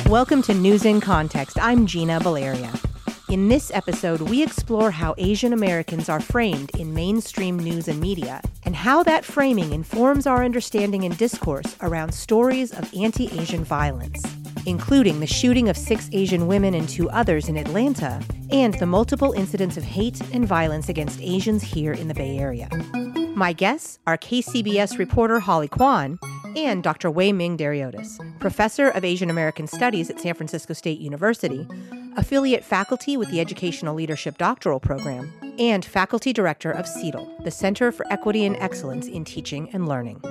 Welcome to News in Context. I'm Gina Valeria. In this episode, we explore how Asian Americans are framed in mainstream news and media, and how that framing informs our understanding and discourse around stories of anti-Asian violence, including the shooting of 6 Asian women and 2 others in Atlanta, and the multiple incidents of hate and violence against Asians here in the Bay Area. My guests are KCBS reporter Holly Quan and Dr. Wei Ming Dariotis, professor of Asian American Studies at San Francisco State University, affiliate faculty with the Educational Leadership Doctoral Program, and faculty director of CETL, the Center for Equity and Excellence in Teaching and Learning.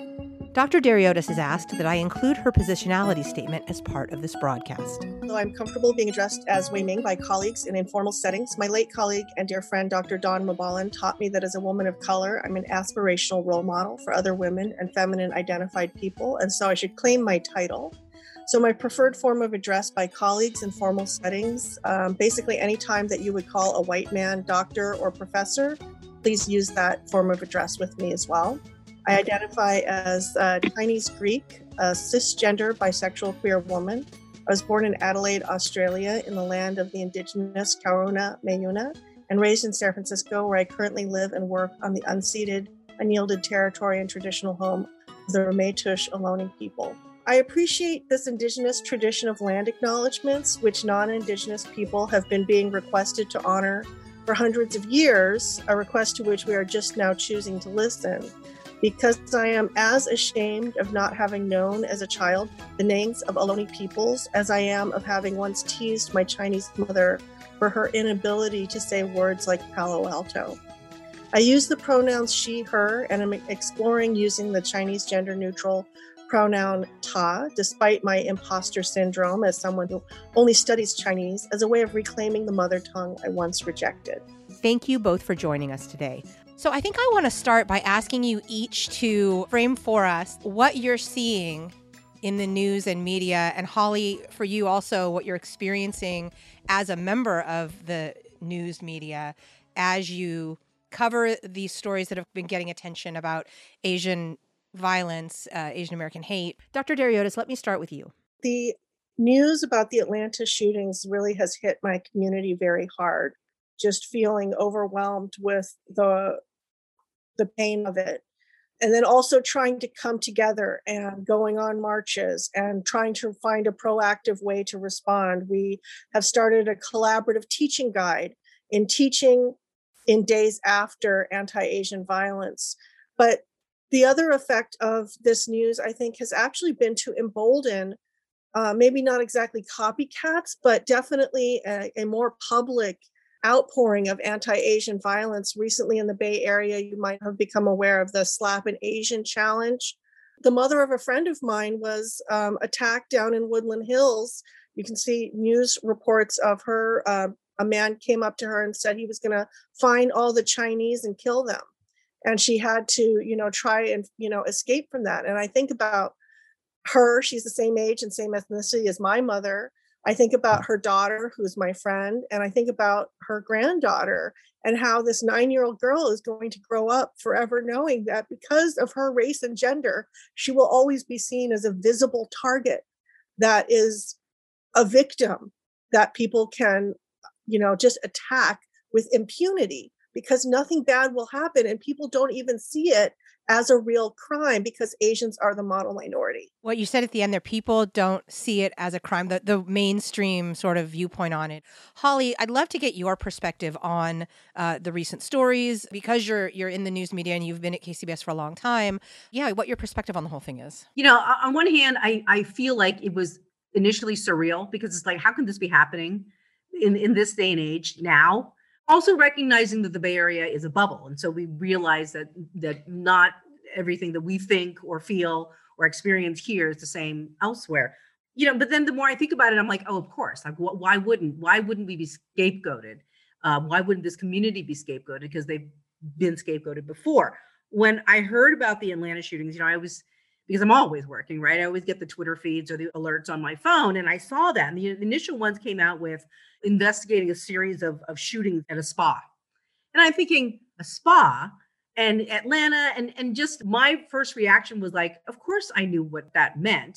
Dr. Dariotis has asked that I include her positionality statement as part of this broadcast. So I'm comfortable being addressed as Wei Ming by colleagues in informal settings. My late colleague and dear friend, Dr. Dawn Mabalan, taught me that as a woman of color, I'm an aspirational role model for other women and feminine identified people, and so I should claim my title. So my preferred form of address by colleagues in formal settings, basically any time that you would call a white man doctor or professor, please use that form of address with me as well. I identify as Chinese Greek, a cisgender bisexual queer woman. I was born in Adelaide, Australia, in the land of the indigenous Kaurna Mayuna, and raised in San Francisco, where I currently live and work on the unceded, unyielded territory and traditional home of the Ramaytush Ohlone people. I appreciate this indigenous tradition of land acknowledgements, which non-indigenous people have been being requested to honor for hundreds of years, a request to which we are just now choosing to listen. Because I am as ashamed of not having known as a child the names of Ohlone peoples as I am of having once teased my Chinese mother for her inability to say words like Palo Alto. I use the pronouns she, her, and am exploring using the Chinese gender-neutral pronoun ta, despite my imposter syndrome as someone who only studies Chinese, as a way of reclaiming the mother tongue I once rejected. Thank you both for joining us today. So I think I want to start by asking you each to frame for us what you're seeing in the news and media, and Holly, for you also, what you're experiencing as a member of the news media as you cover these stories that have been getting attention about Asian violence, Asian American hate. Dr. Dariotis, let me start with you. The news about the Atlanta shootings really has hit my community very hard. Just feeling overwhelmed with the pain of it. And then also trying to come together and going on marches and trying to find a proactive way to respond. We have started a collaborative teaching guide in teaching in days after anti-Asian violence. But the other effect of this news, I think, has actually been to embolden maybe not exactly copycats, but definitely a more public outpouring of anti-Asian violence. Recently in the Bay Area, you might have become aware of the Slap an Asian challenge. The mother of a friend of mine was attacked down in Woodland Hills. You can see news reports of her. A man came up to her and said he was going to find all the Chinese and kill them. And she had to, try and, escape from that. And I think about her. She's the same age and same ethnicity as my mother. I think about her daughter, who's my friend, and I think about her granddaughter and how this 9-year-old girl is going to grow up forever knowing that because of her race and gender, she will always be seen as a visible target that is a victim that people can, just attack with impunity because nothing bad will happen and people don't even see it as a real crime because Asians are the model minority. What you said at the end there, people don't see it as a crime, the mainstream sort of viewpoint on it. Holly, I'd love to get your perspective on the recent stories because you're in the news media and you've been at KCBS for a long time. Yeah, what your perspective on the whole thing is. On one hand, I feel like it was initially surreal because it's like, how can this be happening in this day and age now? Also recognizing that the Bay Area is a bubble. And so we realize that not everything that we think or feel or experience here is the same elsewhere. But then the more I think about it, I'm like, oh, of course. Like, why wouldn't we be scapegoated? Why wouldn't this community be scapegoated? Because they've been scapegoated before. When I heard about the Atlanta shootings, because I'm always working, right? I always get the Twitter feeds or the alerts on my phone. And I saw that. And the initial ones came out with investigating a series of shootings at a spa. And I'm thinking, a spa and Atlanta. And just my first reaction was like, of course I knew what that meant.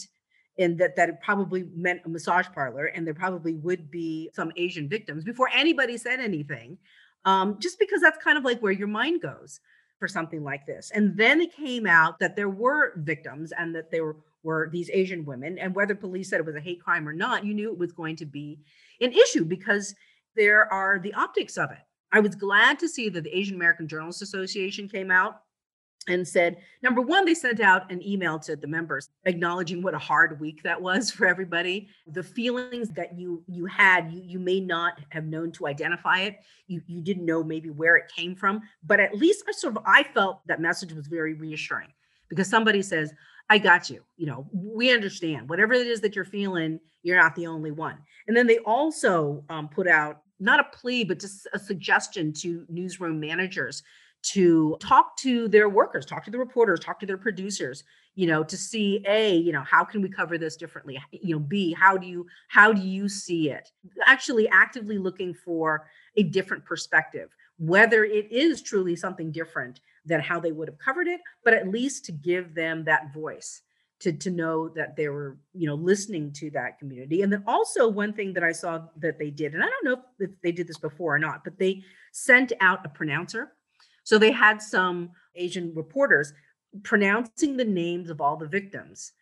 and that it probably meant a massage parlor, and there probably would be some Asian victims before anybody said anything, just because that's kind of like where your mind goes for something like this. And then it came out that there were victims and that there were these Asian women, and whether police said it was a hate crime or not, you knew it was going to be an issue because there are the optics of it. I was glad to see that the Asian American Journalists Association came out and said, number one, they sent out an email to the members acknowledging what a hard week that was for everybody. The feelings that you had, you may not have known to identify it. You didn't know maybe where it came from, but at least I felt that message was very reassuring because somebody says, I got you. We understand whatever it is that you're feeling, you're not the only one. And then they also put out not a plea, but just a suggestion to newsroom managers to talk to their workers, talk to the reporters, talk to their producers, to see A, how can we cover this differently? B, how do you see it? Actually actively looking for a different perspective, whether it is truly something different than how they would have covered it, but at least to give them that voice to know that they were, listening to that community. And then also one thing that I saw that they did, and I don't know if they did this before or not, but they sent out a pronouncer. So they had some Asian reporters pronouncing the names of all the victims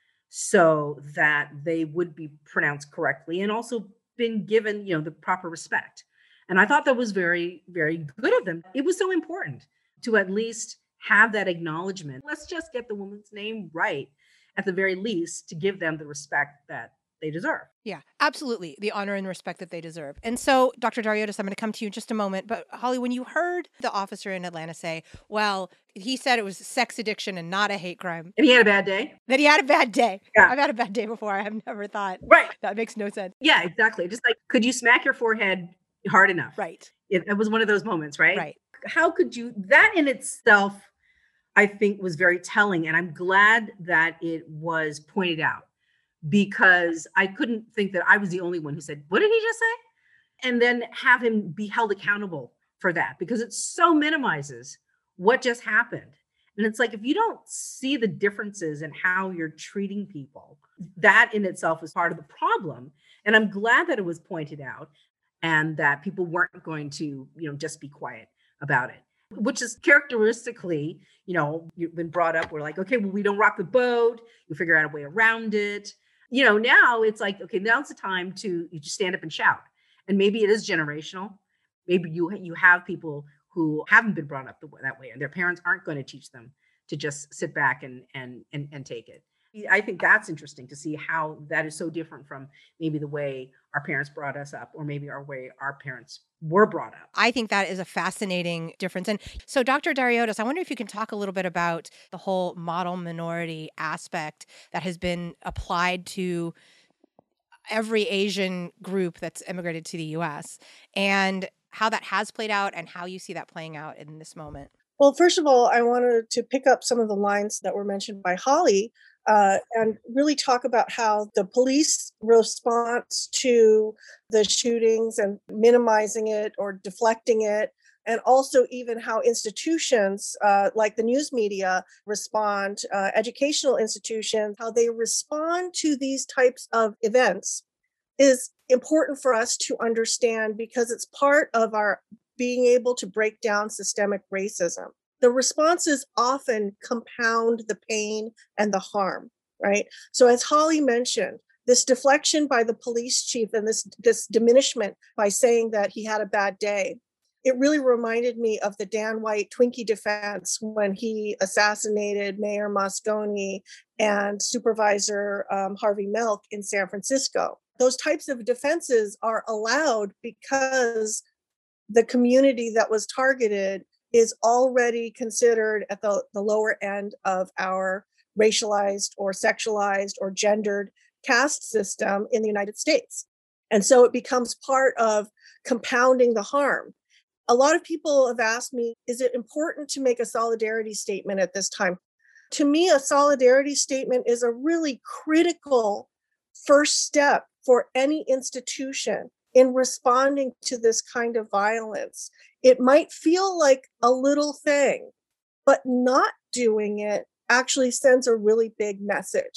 so that they would be pronounced correctly and also been given, the proper respect. And I thought that was very, very good of them. It was so important to at least have that acknowledgement. Let's just get the woman's name right, at the very least, to give them the respect that they deserve. Yeah, absolutely. The honor and respect that they deserve. And so, Dr. Dariotis, I'm going to come to you in just a moment. But Holly, when you heard the officer in Atlanta say, well, he said it was sex addiction and not a hate crime. And he had a bad day. That he had a bad day. Yeah. I've had a bad day before. I have never thought. Right. That makes no sense. Yeah, exactly. Just like, could you smack your forehead hard enough? Right. It was one of those moments, right? Right. How could you, that in itself, I think was very telling. And I'm glad that it was pointed out because I couldn't think that I was the only one who said, what did he just say? And then have him be held accountable for that because it so minimizes what just happened. And it's like, if you don't see the differences in how you're treating people, that in itself is part of the problem. And I'm glad that it was pointed out and that people weren't going to, just be quiet about it, which is characteristically, you've been brought up. We're like, okay, well, we don't rock the boat. You figure out a way around it. Now it's like, okay, now's the time to just stand up and shout. And maybe it is generational. Maybe you have people who haven't been brought up that way and their parents aren't going to teach them to just sit back and take it. I think that's interesting to see how that is so different from maybe the way our parents brought us up or maybe our way our parents were brought up. I think that is a fascinating difference. And so, Dr. Dariotis, I wonder if you can talk a little bit about the whole model minority aspect that has been applied to every Asian group that's immigrated to the U.S. and how that has played out and how you see that playing out in this moment. Well, first of all, I wanted to pick up some of the lines that were mentioned by Holly and really talk about how the police response to the shootings and minimizing it or deflecting it, and also even how institutions like the news media respond, educational institutions, how they respond to these types of events is important for us to understand because it's part of our being able to break down systemic racism. The responses often compound the pain and the harm, right? So as Holly mentioned, this deflection by the police chief and this diminishment by saying that he had a bad day, it really reminded me of the Dan White Twinkie defense when he assassinated Mayor Moscone and Supervisor Harvey Milk in San Francisco. Those types of defenses are allowed because the community that was targeted is already considered at the lower end of our racialized or sexualized or gendered caste system in the United States. And so it becomes part of compounding the harm. A lot of people have asked me, is it important to make a solidarity statement at this time? To me, a solidarity statement is a really critical first step for any institution in responding to this kind of violence. It might feel like a little thing, but not doing it actually sends a really big message.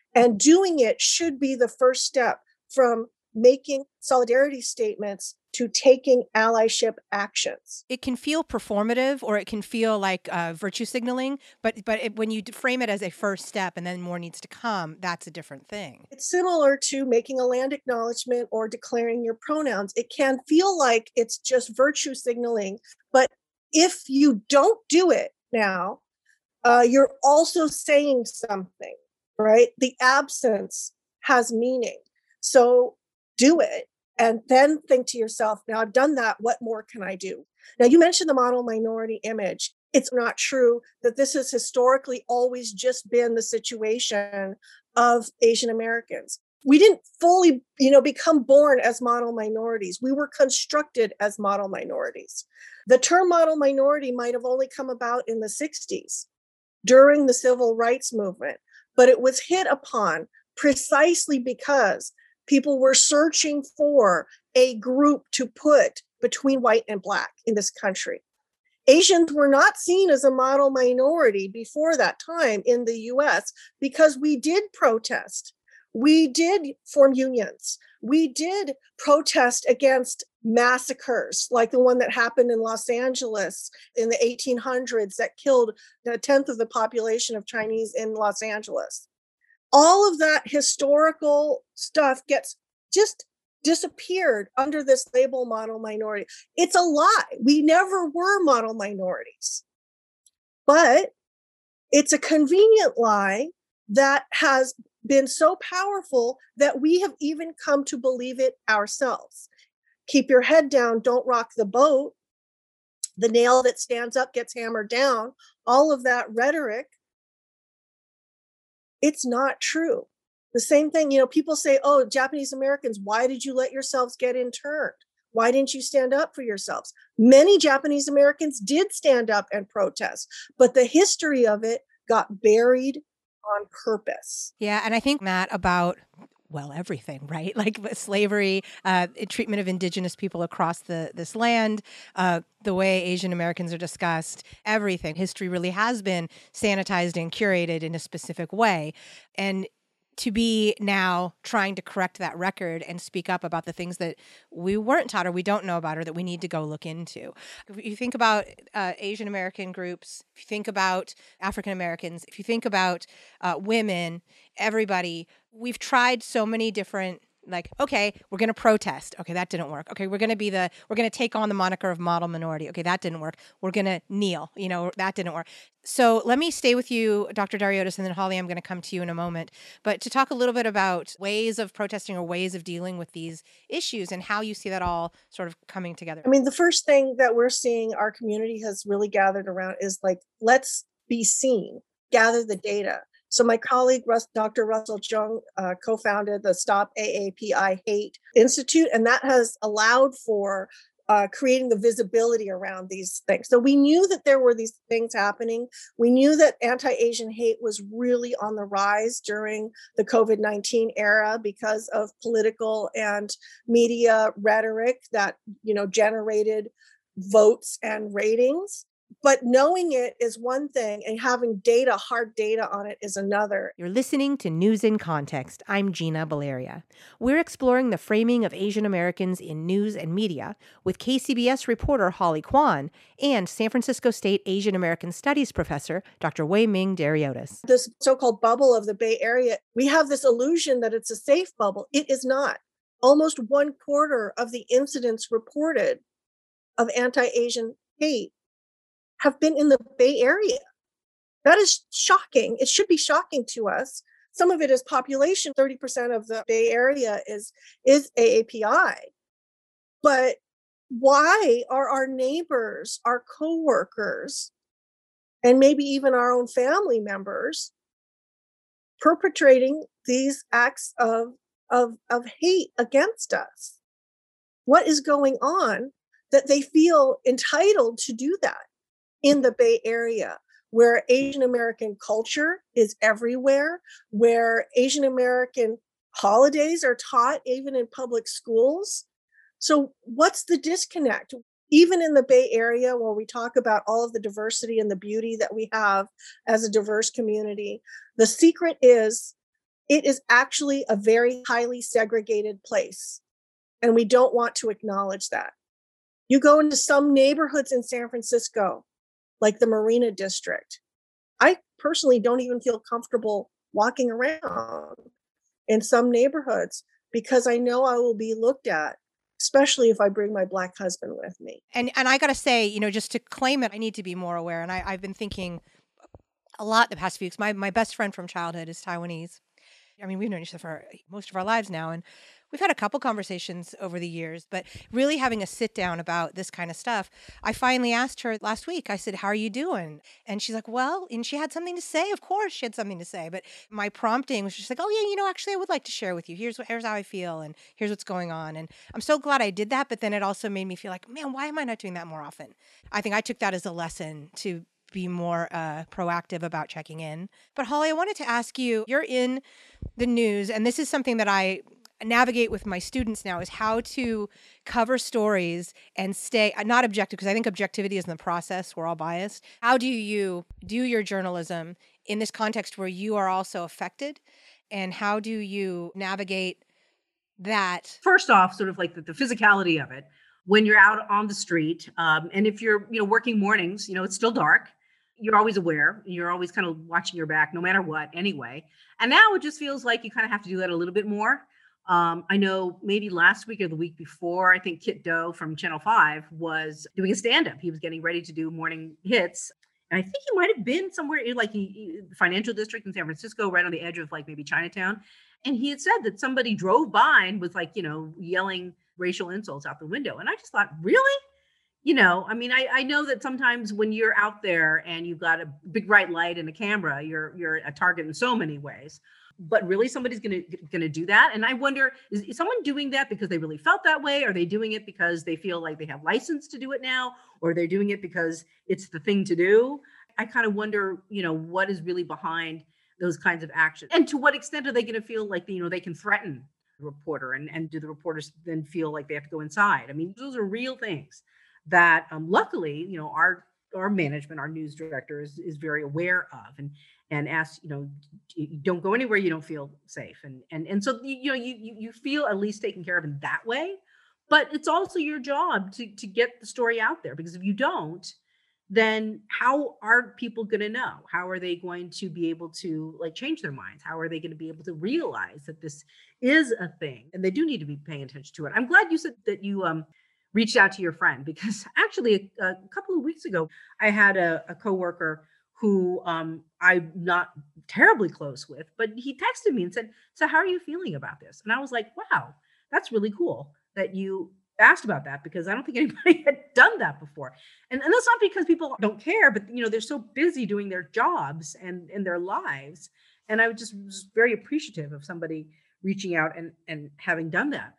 And doing it should be the first step from making solidarity statements to taking allyship actions. It can feel performative, or it can feel like virtue signaling, but when you frame it as a first step and then more needs to come, that's a different thing. It's similar to making a land acknowledgement or declaring your pronouns. It can feel like it's just virtue signaling, but if you don't do it now, you're also saying something, right? The absence has meaning. So do it and then think to yourself, now I've done that, what more can I do? Now, you mentioned the model minority image. It's not true that this has historically always just been the situation of Asian Americans. We didn't fully, become born as model minorities. We were constructed as model minorities. The term model minority might have only come about in the 60s during the civil rights movement, but it was hit upon precisely because people were searching for a group to put between white and Black in this country. Asians were not seen as a model minority before that time in the US because we did protest. We did form unions. We did protest against massacres like the one that happened in Los Angeles in the 1800s that killed a tenth of the population of Chinese in Los Angeles. All of that historical stuff gets just disappeared under this label model minority. It's a lie. We never were model minorities. But it's a convenient lie that has been so powerful that we have even come to believe it ourselves. Keep your head down, don't rock the boat. The nail that stands up gets hammered down. All of that rhetoric, it's not true. The same thing, people say, oh, Japanese Americans, why did you let yourselves get interned? Why didn't you stand up for yourselves? Many Japanese Americans did stand up and protest, but the history of it got buried on purpose. Yeah, and I think, Matt, about everything, right? Like slavery, treatment of indigenous people across this land, the way Asian Americans are discussed, everything. History really has been sanitized and curated in a specific way. And to be now trying to correct that record and speak up about the things that we weren't taught or we don't know about or that we need to go look into. If you think about Asian American groups, if you think about African Americans, if you think about women, everybody, we've tried so many different, okay, we're going to protest. Okay, that didn't work. Okay, we're going to take on the moniker of model minority. Okay, that didn't work. We're going to kneel. That didn't work. So let me stay with you, Dr. Dariotis, and then Holly, I'm going to come to you in a moment. But to talk a little bit about ways of protesting or ways of dealing with these issues and how you see that all sort of coming together. I mean, the first thing that we're seeing our community has really gathered around is let's be seen, gather the data. So my colleague, Dr. Russell Chung, co-founded the Stop AAPI Hate Institute, and that has allowed for creating the visibility around these things. So we knew that there were these things happening. We knew that anti-Asian hate was really on the rise during the COVID-19 era because of political and media rhetoric that, generated votes and ratings. But knowing it is one thing, and having data, hard data on it is another. You're listening to News in Context. I'm Gina Valeria. We're exploring the framing of Asian Americans in news and media with KCBS reporter Holly Kwan and San Francisco State Asian American Studies professor Dr. Wei Ming Dariotis. This so-called bubble of the Bay Area, we have this illusion that it's a safe bubble. It is not. Almost 1/4 of the incidents reported of anti-Asian hate have been in the Bay Area. That is shocking. It should be shocking to us. Some of it is population. 30% of the Bay Area is AAPI. But why are our neighbors, our coworkers, and maybe even our own family members perpetrating these acts of hate against us? What is going on that they feel entitled to do that in the Bay Area, where Asian American culture is everywhere, where Asian American holidays are taught even in public schools? So what's the disconnect? Even in the Bay Area, where we talk about all of the diversity and the beauty that we have as a diverse community, the secret is it is actually a very highly segregated place. And we don't want to acknowledge that. You go into some neighborhoods in San Francisco, like the Marina District. I personally don't even feel comfortable walking around in some neighborhoods because I know I will be looked at, especially if I bring my Black husband with me. And I got to say, just to claim it, I need to be more aware. And I've been thinking a lot the past few weeks. My best friend from childhood is Taiwanese. I mean, we've known each other for most of our lives now, and we've had a couple conversations over the years, but really having a sit down about this kind of stuff. I finally asked her last week, I said, how are you doing? And she's like, well, and she had something to say. Of course she had something to say, but my prompting was just like, oh yeah, actually I would like to share with you. Here's how I feel, and here's what's going on. And I'm so glad I did that, but then it also made me feel like, man, why am I not doing that more often? I think I took that as a lesson to be more proactive about checking in. But Holly, I wanted to ask you, you're in the news, and this is something that I navigate with my students now, is how to cover stories and stay not objective, because I think objectivity is in the process. We're all biased. How do you do your journalism in this context where you are also affected? And how do you navigate that? First off, sort of like the physicality of it. When you're out on the street, and if you're working mornings, it's still dark. You're always aware. You're always kind of watching your back, no matter what, anyway. And now it just feels like you kind of have to do that a little bit more. I know maybe last week or the week before, I think Kit Doe from Channel 5 was doing a stand-up. He was getting ready to do morning hits. And I think he might have been somewhere in like the financial district in San Francisco, right on the edge of like maybe Chinatown. And he had said that somebody drove by and was like, yelling racial insults out the window. And I just thought, really? I know that sometimes when you're out there and you've got a big bright light and a camera, you're a target in so many ways. But really, somebody's gonna do that. And I wonder, is someone doing that because they really felt that way? Are they doing it because they feel like they have license to do it now? Or are they doing it because it's the thing to do? I kind of wonder, what is really behind those kinds of actions? And to what extent are they going to feel like, they can threaten the reporter? And do the reporters then feel like they have to go inside? I mean, those are real things that luckily, our management, our news director is very aware of and asks, don't go anywhere you don't feel safe. And so, you feel at least taken care of in that way. But it's also your job to get the story out there, because if you don't, then how are people going to know? How are they going to be able to change their minds? How are they going to be able to realize that this is a thing and they do need to be paying attention to it? I'm glad you said that you reached out to your friend, because actually a couple of weeks ago, I had a coworker who I'm not terribly close with, but he texted me and said, so how are you feeling about this? And I was like, wow, that's really cool that you asked about that, because I don't think anybody had done that before. And that's not because people don't care, but they're so busy doing their jobs and in their lives. And I was very appreciative of somebody reaching out and having done that.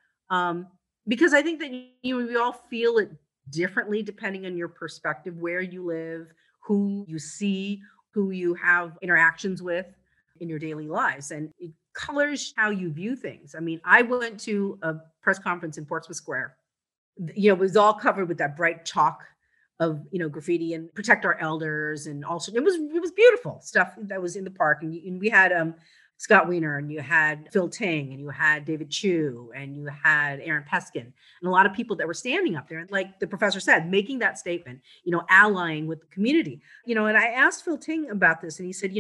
Because I think that we all feel it differently depending on your perspective, where you live, who you see, who you have interactions with in your daily lives. And it colors how you view things. I mean, I went to a press conference in Portsmouth Square. It was all covered with that bright chalk of, graffiti and protect our elders. And also it was beautiful stuff that was in the park. And we had Scott Wiener, and you had Phil Ting, and you had David Chu, and you had Aaron Peskin, and a lot of people that were standing up there. And like the professor said, making that statement, allying with the community, and I asked Phil Ting about this, and he said,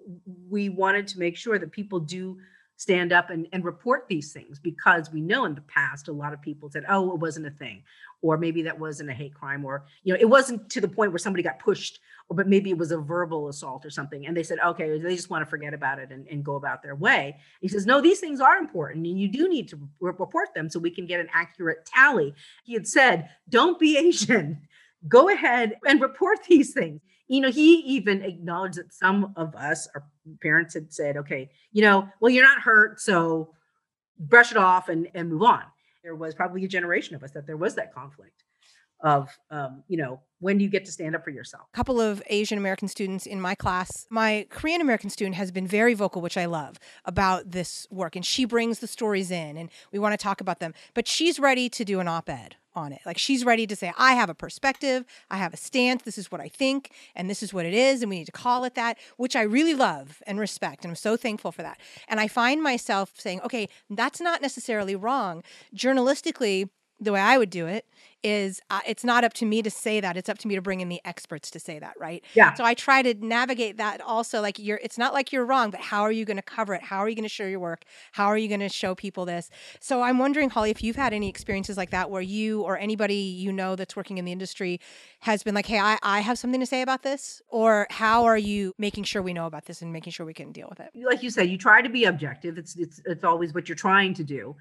we wanted to make sure that people do stand up and report these things, because we know in the past, a lot of people said, oh, it wasn't a thing, or maybe that wasn't a hate crime, or, it wasn't to the point where somebody got pushed, but maybe it was a verbal assault or something. And they said, okay, they just want to forget about it and go about their way. He says, no, these things are important, and you do need to report them so we can get an accurate tally. He had said, don't be Asian. Go ahead and report these things. He even acknowledged that some of us, our parents, had said, okay, well, you're not hurt, so brush it off and move on. There was probably a generation of us that there was that conflict of, when do you get to stand up for yourself? A couple of Asian American students in my class. My Korean American student has been very vocal, which I love, about this work. And she brings the stories in, and we want to talk about them. But she's ready to do an op-ed on it. Like she's ready to say, I have a perspective, I have a stance, this is what I think, and this is what it is, and we need to call it that, which I really love and respect. And I'm so thankful for that. And I find myself saying, okay, that's not necessarily wrong. Journalistically, the way I would do it is it's not up to me to say that. It's up to me to bring in the experts to say that, right? Yeah. So I try to navigate that also. Like it's not like you're wrong, but how are you going to cover it? How are you going to show your work? How are you going to show people this? So I'm wondering, Holly, if you've had any experiences like that where you or anybody you know that's working in the industry has been like, hey, I have something to say about this? Or how are you making sure we know about this and making sure we can deal with it? Like you said, you try to be objective. It's always what you're trying to do.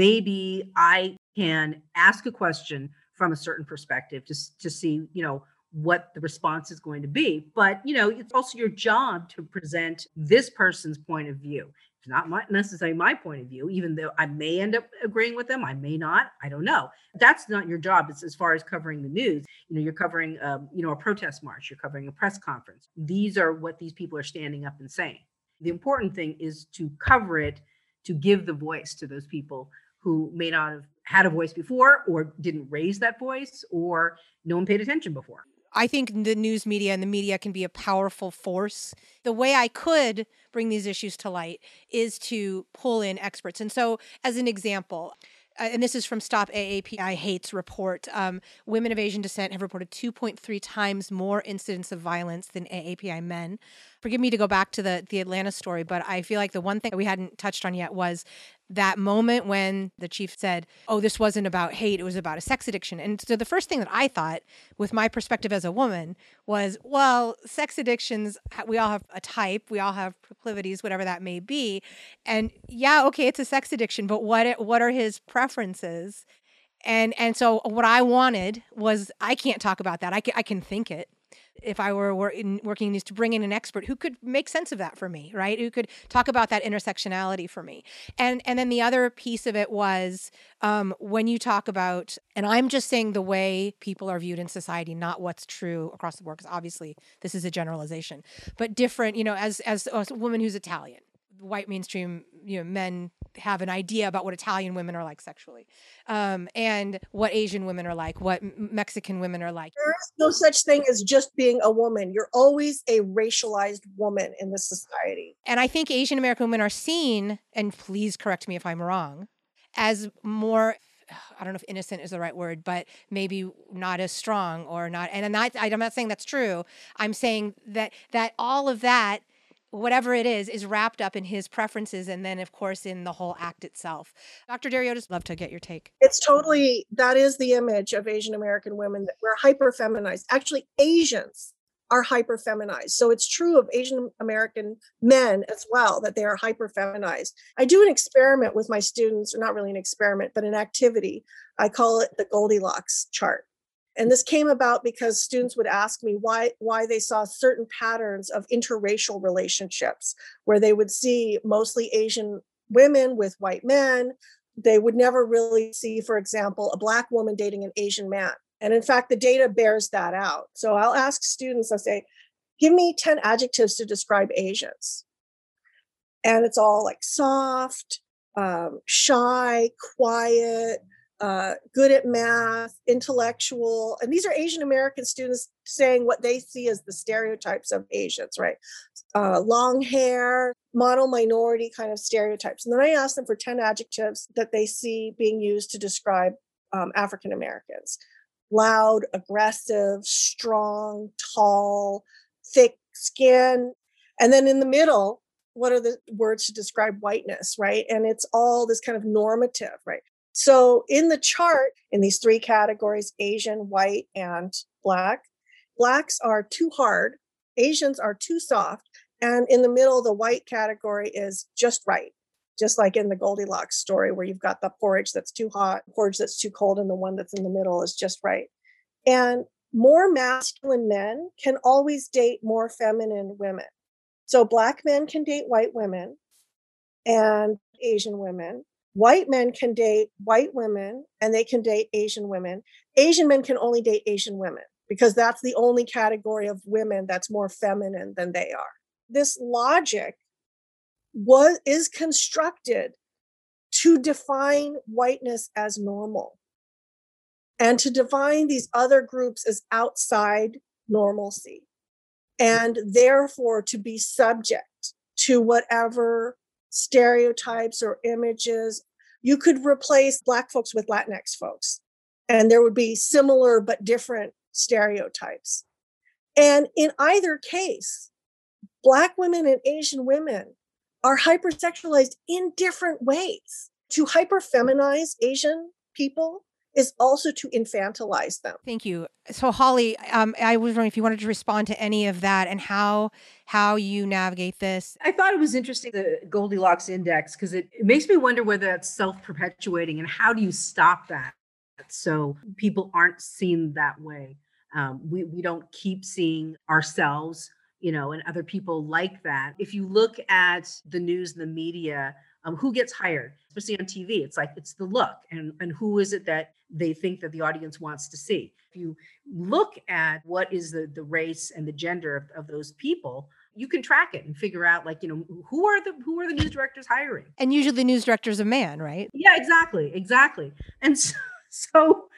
Maybe I can ask a question from a certain perspective just to see, what the response is going to be. But, it's also your job to present this person's point of view. It's not necessarily my point of view, even though I may end up agreeing with them. I may not. I don't know. That's not your job. It's as far as covering the news. You're covering, a protest march. You're covering a press conference. These are what these people are standing up and saying. The important thing is to cover it, to give the voice to those people who may not have had a voice before or didn't raise that voice or no one paid attention before. I think the news media and the media can be a powerful force. The way I could bring these issues to light is to pull in experts. And so as an example, and this is from Stop AAPI Hate's report, women of Asian descent have reported 2.3 times more incidents of violence than AAPI men. Forgive me to go back to the Atlanta story, but I feel like the one thing we hadn't touched on yet was that moment when the chief said, oh, this wasn't about hate, it was about a sex addiction. And so the first thing that I thought, with my perspective as a woman, was, well, sex addictions, we all have a type, we all have proclivities, whatever that may be. And yeah, okay, it's a sex addiction, but what are his preferences? And so what I wanted was, I can't talk about that. I can think it. If I were working news, to bring in an expert who could make sense of that for me, right? Who could talk about that intersectionality for me. And then the other piece of it was when you talk about, and I'm just saying the way people are viewed in society, not what's true across the board, because obviously this is a generalization, but different, as a woman who's Italian. White mainstream, men have an idea about what Italian women are like sexually, and what Asian women are like, what Mexican women are like. There is no such thing as just being a woman. You're always a racialized woman in this society. And I think Asian American women are seen, and please correct me if I'm wrong, as more, I don't know if innocent is the right word, but maybe not as strong or not. And I'm not saying that's true. I'm saying that all of that, whatever it is wrapped up in his preferences and then, of course, in the whole act itself. Dr. Dariotis, love to get your take. It's totally, that is the image of Asian American women, that we're hyper feminized. Actually, Asians are hyper feminized. So it's true of Asian American men as well, that they are hyper feminized. I do an experiment with my students, or not really an experiment, but an activity. I call it the Goldilocks chart. And this came about because students would ask me why they saw certain patterns of interracial relationships, where they would see mostly Asian women with white men. They would never really see, for example, a Black woman dating an Asian man. And in fact, the data bears that out. So I'll ask students, I'll say, give me 10 adjectives to describe Asians. And it's all like soft, shy, quiet, good at math, intellectual. And these are Asian American students saying what they see as the stereotypes of Asians, right? Long hair, model minority kind of stereotypes. And then I ask them for 10 adjectives that they see being used to describe African Americans. Loud, aggressive, strong, tall, thick skin. And then in the middle, what are the words to describe whiteness, right? And it's all this kind of normative, right? So in the chart, in these three categories, Asian, white, and Black, Blacks are too hard, Asians are too soft, and in the middle, the white category is just right. Just like in the Goldilocks story, where you've got the porridge that's too hot, porridge that's too cold, and the one that's in the middle is just right. And more masculine men can always date more feminine women. So Black men can date white women and Asian women. White men can date white women and they can date Asian women. Asian men can only date Asian women because that's the only category of women that's more feminine than they are. This logic is constructed to define whiteness as normal. and to define these other groups as outside normalcy, and therefore to be subject to whatever stereotypes or images. You could replace Black folks with Latinx folks, and there would be similar but different stereotypes. And in either case, Black women and Asian women are hypersexualized in different ways. To hyperfeminize Asian people is also to infantilize them. Thank you. So Holly, I was wondering if you wanted to respond to any of that and how you navigate this. I thought it was interesting, the Goldilocks index, because it makes me wonder whether that's self-perpetuating and how do you stop that so people aren't seen that way. We don't keep seeing ourselves, and other people like that. If you look at the news and the media, who gets hired, especially on TV, it's the look and who is it that they think that the audience wants to see. If you look at what is the race and the gender of those people, you can track it and figure out who are the news directors hiring. And usually the news director is a man, right? Yeah, exactly. And so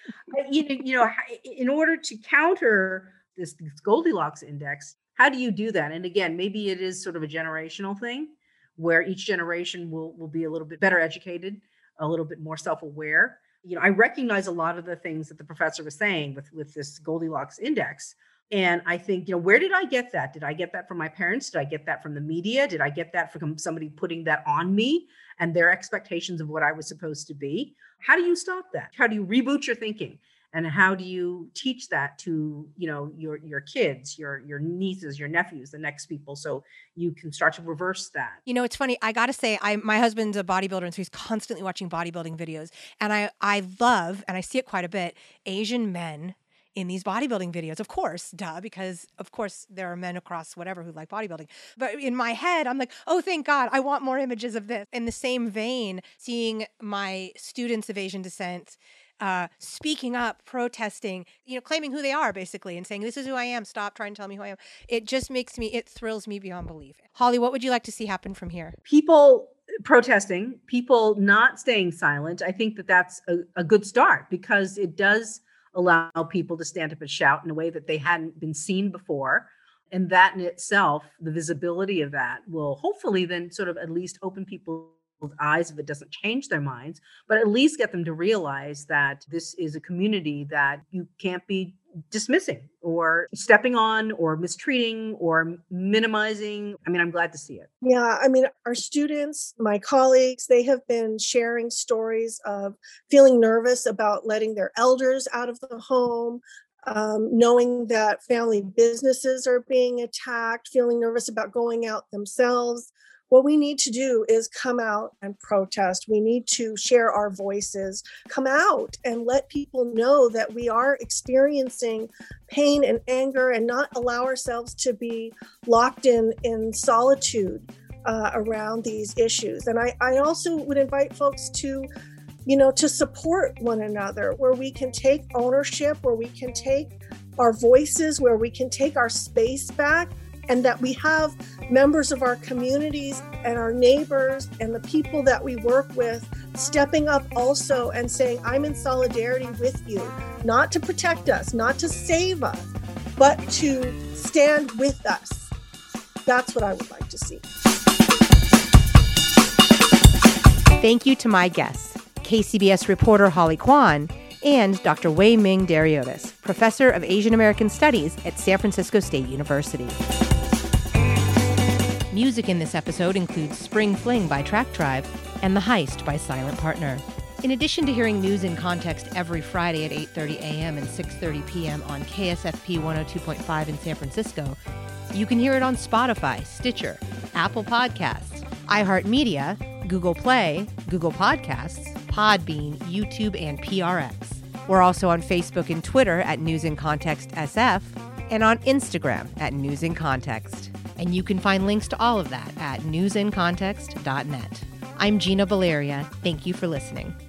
in order to counter this Goldilocks index, how do you do that? And again, maybe it is sort of a generational thing, where each generation will be a little bit better educated, a little bit more self-aware. I recognize a lot of the things that the professor was saying with this Goldilocks index. And I think, where did I get that? Did I get that from my parents? Did I get that from the media? Did I get that from somebody putting that on me and their expectations of what I was supposed to be? How do you stop that? How do you reboot your thinking? And how do you teach that to, your kids, your nieces, your nephews, the next people, so you can start to reverse that? It's funny. I got to say, my husband's a bodybuilder, and so he's constantly watching bodybuilding videos. And I love, and I see it quite a bit, Asian men in these bodybuilding videos. Of course, because of course there are men across whatever who like bodybuilding. But in my head, I'm like, oh, thank God, I want more images of this. In the same vein, seeing my students of Asian descent speaking up, protesting, claiming who they are basically and saying, this is who I am. Stop trying to tell me who I am. It thrills me beyond belief. Holly, what would you like to see happen from here? People protesting, people not staying silent. I think that that's a good start, because it does allow people to stand up and shout in a way that they hadn't been seen before. And that in itself, the visibility of that will hopefully then sort of at least open people's eyes, if it doesn't change their minds, but at least get them to realize that this is a community that you can't be dismissing or stepping on or mistreating or minimizing. I'm glad to see it. Yeah, our students, my colleagues, they have been sharing stories of feeling nervous about letting their elders out of the home, knowing that family businesses are being attacked, feeling nervous about going out themselves. What we need to do is come out and protest. We need to share our voices, come out and let people know that we are experiencing pain and anger, and not allow ourselves to be locked in solitude around these issues. And I also would invite folks to support one another, where we can take ownership, where we can take our voices, where we can take our space back, and that we have members of our communities and our neighbors and the people that we work with stepping up also and saying, I'm in solidarity with you, not to protect us, not to save us, but to stand with us. That's what I would like to see. Thank you to my guests, KCBS reporter Holly Quan and Dr. Wei Ming Dariotis, professor of Asian American Studies at San Francisco State University. Music in this episode includes Spring Fling by Track Tribe and The Heist by Silent Partner. In addition to hearing News in Context every Friday at 8:30 a.m. and 6:30 p.m. on KSFP 102.5 in San Francisco, you can hear it on Spotify, Stitcher, Apple Podcasts, iHeartMedia, Google Play, Google Podcasts, Podbean, YouTube, and PRX. We're also on Facebook and Twitter at News in Context SF, and on Instagram at News in Context. And you can find links to all of that at newsincontext.net. I'm Gina Valeria. Thank you for listening.